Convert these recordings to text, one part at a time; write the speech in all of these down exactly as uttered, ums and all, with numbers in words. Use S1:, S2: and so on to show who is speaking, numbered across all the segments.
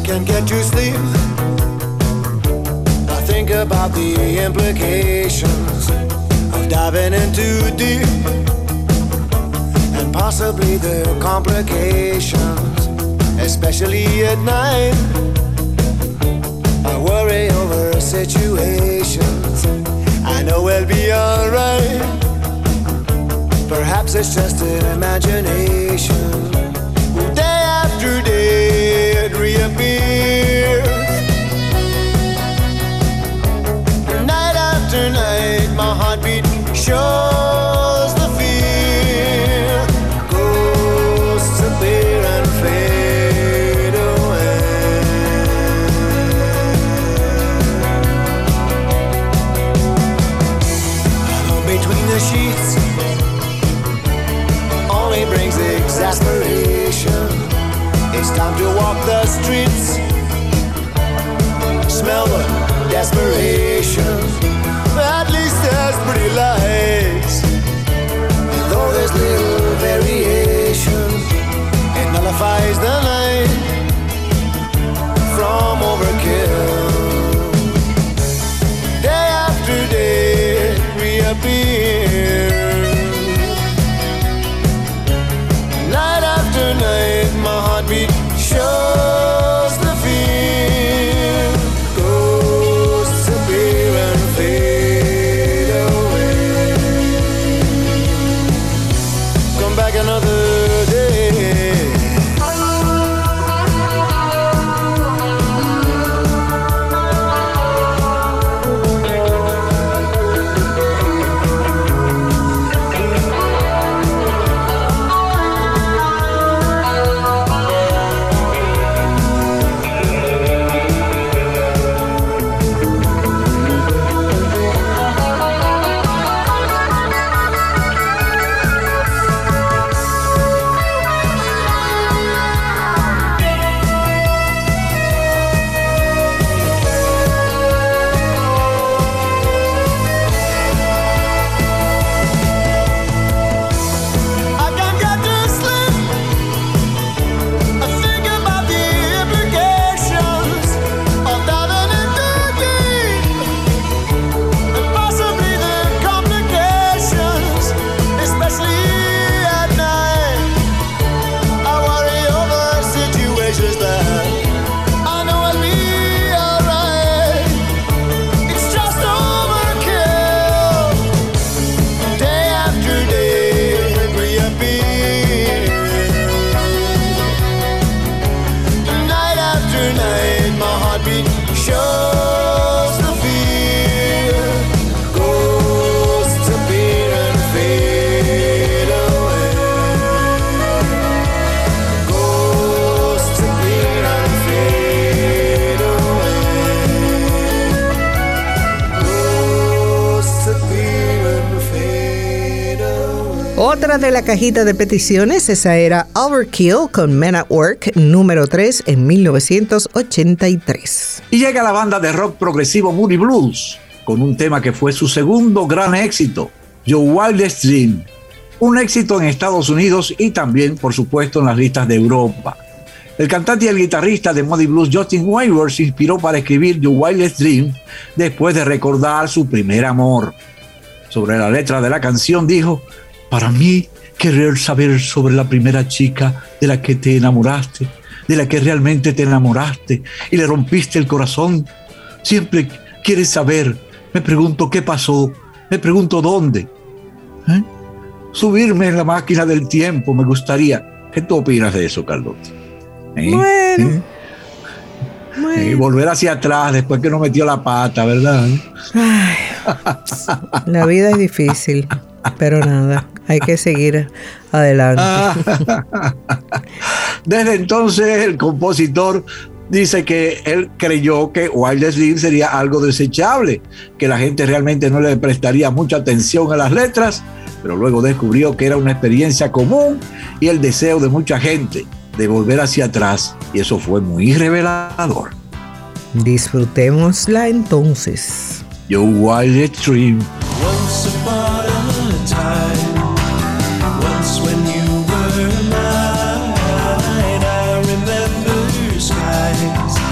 S1: can't get to sleep. I think about the implications of diving in too deep, and possibly the complications, especially at night. I worry over situations I know we'll be alright. Perhaps it's just an imagination. Day after day it reappears. Night after night my heartbeat shows the fear. Ghosts appear and fade away. Alone between the sheets only brings exasperation. It's time to walk the streets, smell the desperation. At least there's pretty lights, and though there's little variation, it nullifies the night from overkill. Day after day it reappears. Night after night my heartbeat shows the fear. Ghosts appear and fade away. Come back another day.
S2: Otra de la cajita de peticiones, esa era Overkill con Men at Work, número tres en mil novecientos ochenta y tres.
S3: Y llega la banda de rock progresivo Moody Blues con un tema que fue su segundo gran éxito, Your Wildest Dream, un éxito en Estados Unidos y también, por supuesto, en las listas de Europa. El cantante y el guitarrista de Moody Blues, Justin Weaver, se inspiró para escribir Your Wildest Dream después de recordar su primer amor. Sobre la letra de la canción dijo: para mí, querer saber sobre la primera chica de la que te enamoraste, de la que realmente te enamoraste y le rompiste el corazón. Siempre quieres saber. Me pregunto qué pasó, me pregunto dónde. ¿Eh? Subirme en la máquina del tiempo me gustaría. ¿Qué tú opinas de eso, Carlota? ¿Eh?
S2: Bueno,
S3: ¿Eh?
S2: bueno.
S3: Y volver hacia atrás después que no metió la pata, ¿verdad?
S2: Ay, la vida es difícil, pero nada, hay que seguir adelante.
S3: Desde entonces el compositor dice que él creyó que Wildest Dream sería algo desechable, que la gente realmente no le prestaría mucha atención a las letras, pero luego descubrió que era una experiencia común y el deseo de mucha gente de volver hacia atrás, y eso fue muy revelador.
S2: Disfrutémosla entonces.
S3: Your Wildest Dream.
S1: Once upon a time, once when you were mine, I remember skies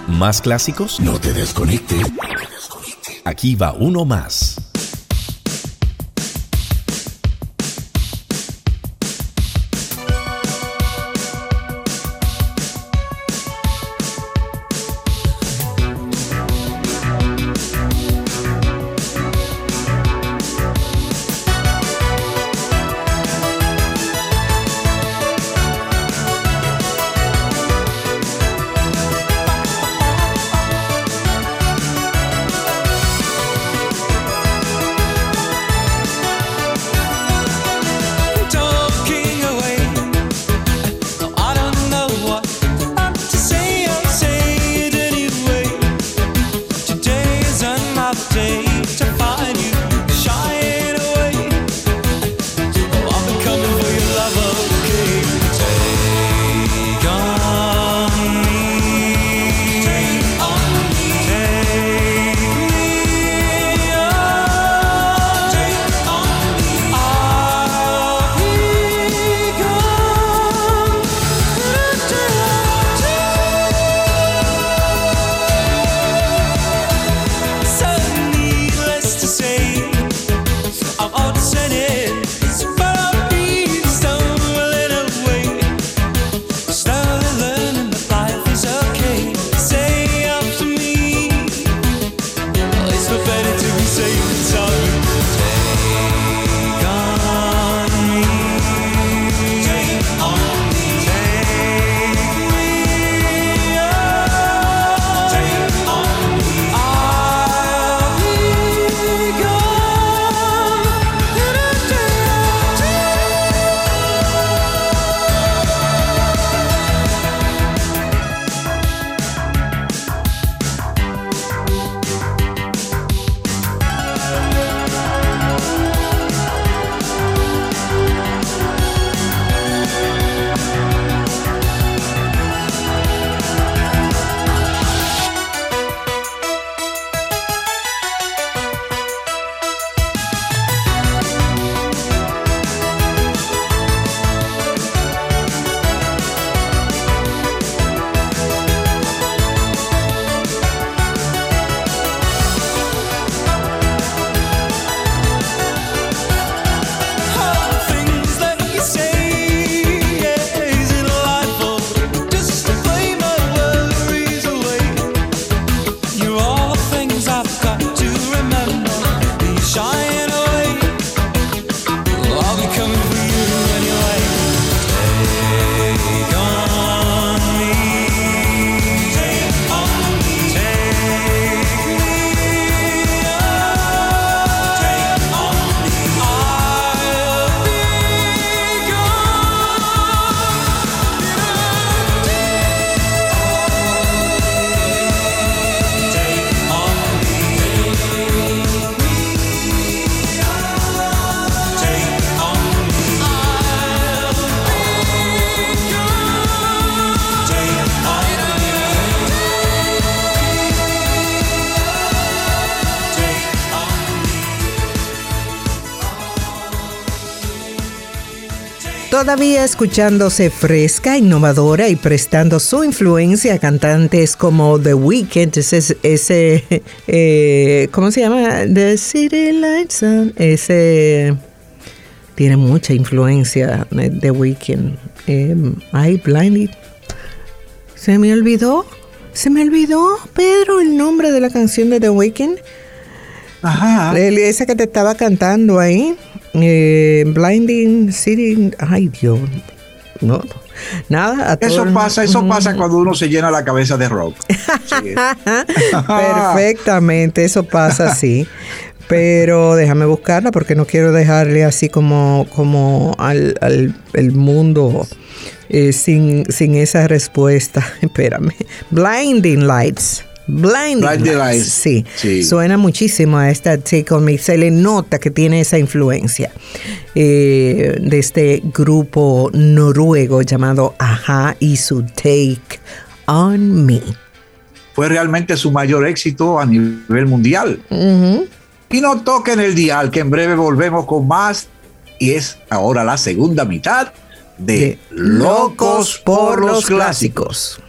S4: ¿Más clásicos?
S5: No te desconectes.
S4: Aquí va uno más.
S2: Todavía escuchándose fresca, innovadora y prestando su influencia a cantantes como The Weeknd, ese, ese eh, ¿cómo se llama? The City Lights On, ese tiene mucha influencia, The Weeknd. Eh, I Blinded. Se me olvidó, se me olvidó, Pedro, el nombre de la canción de The Weeknd.
S3: Ajá.
S2: Esa que te estaba cantando ahí. Eh, Blinding City. Ay, Dios. No, nada. A
S3: eso
S2: todo
S3: pasa,
S2: el...
S3: eso pasa cuando uno se llena la cabeza de rock. Sí.
S2: Perfectamente, eso pasa así. Pero déjame buscarla porque no quiero dejarle así como, como al, al el mundo eh, sin, sin esa respuesta. Espérame. Blinding Lights. Blinding, Blinding Lights. Lights. Sí, sí, suena muchísimo a esta Take On Me. Se le nota que tiene esa influencia eh, de este grupo noruego llamado A-ha y su Take On Me.
S3: Fue realmente su mayor éxito a nivel mundial.
S2: Uh-huh.
S3: Y no toquen el dial, que en breve volvemos con más. Y es ahora la segunda mitad de, de Locos por los Clásicos.